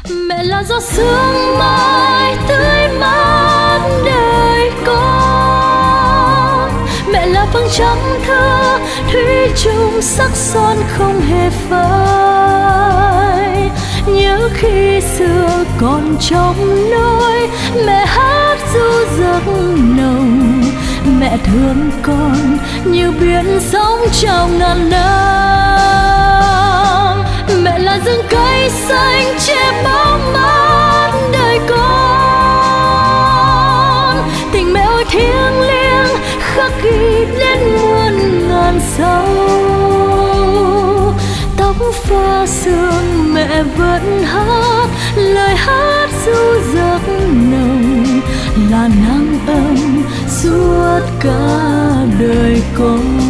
Mẹ là giọt sương mai tươi mát đời con, mẹ là vầng trăng thơ thủy chung sắc son không hề phai. Nhớ khi xưa còn trong nôi, mẹ hát ru giấc nồng, mẹ thương con như biển sóng trào ngàn năm. Mẹ là rừng cây xanh che bóng mát đời con, tình mẹ ơi thiêng liêng khắc ghi đến muôn ngàn sau. Tóc pha sương mẹ vẫn hát lời hát ru giấc nồng, là nắng ấm suốt cả đời con.